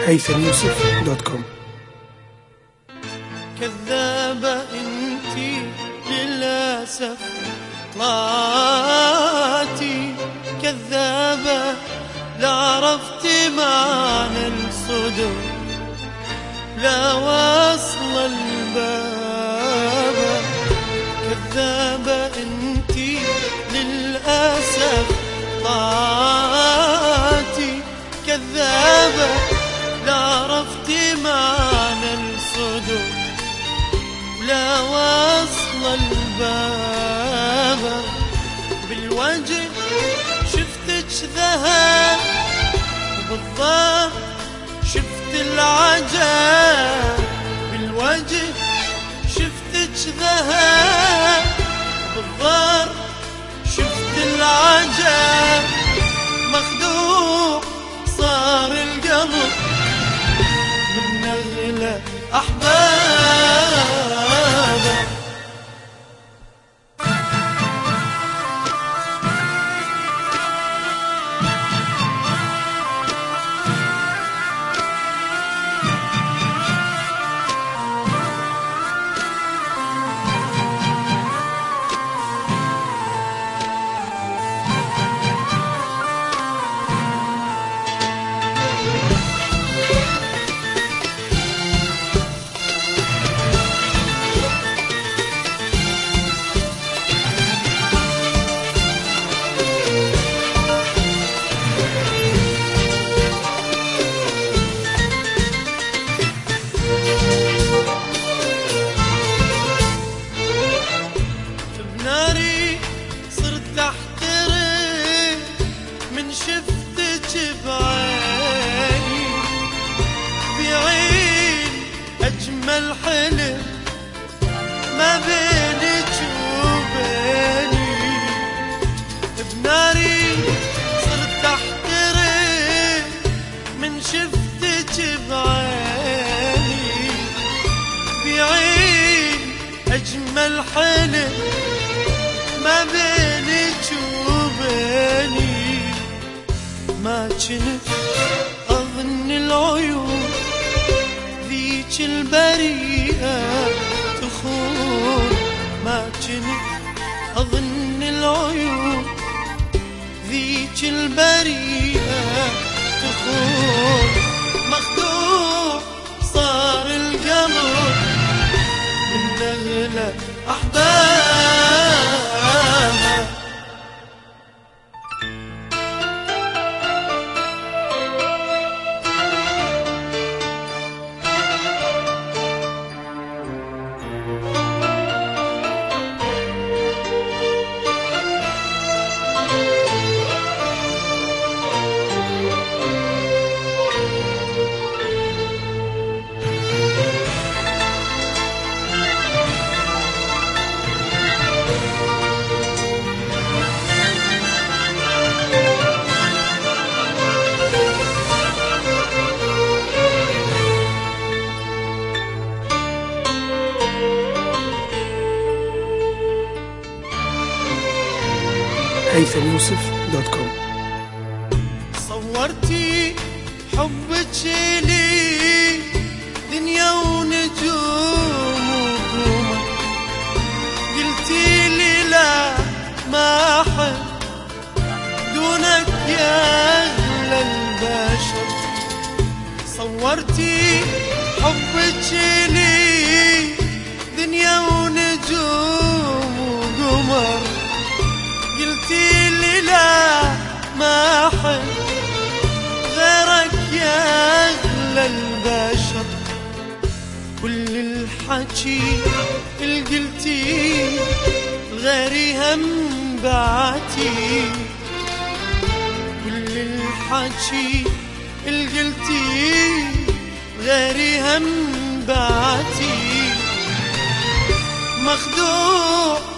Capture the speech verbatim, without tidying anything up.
هيثم يوسف دوت كوم. كذابة انتي للأسف طلعتي كذابة، لا عرفتي معنى الصدق لا واصل الباب. كذابة انتي للأسف طلعتي كذابة، لا عرفتي معنى الصدق لا واصل الباب. بالوجه شفتك ذهب وبالظهر شفت العجب. بالوجه شفتك ذهب وبالظهر شفت العجب. مخدوع صار القلب من نغلة أحبابه. شفتك بعيني بعين أجمل حلم ما بينك وبيني. بناري صرت أحترق من شفتك بعيني بعين أجمل حلم ما بينك وبيني. ما كنت أظن العيون ذيك البريئة تخون. ما كنت أظن العيون ذيك البريئة تخون. مخدوع صار القلب من نغلة أحبابها. هيثم يوسف دوت كوم. صورتي حبك لي دنيا ونجوم وقمر، قلتي لي لا ما أحب دونك يا أغلى البشر. صورتي حبك لي دنيا ونجوم وقمر، قلتي لي لا ما أحب غيرك يا أغلى البشر. كل الحكي اللي قلتي غيري هم بعتي. كل الحكي اللي قلتي غيري هم بعتي. مخدوع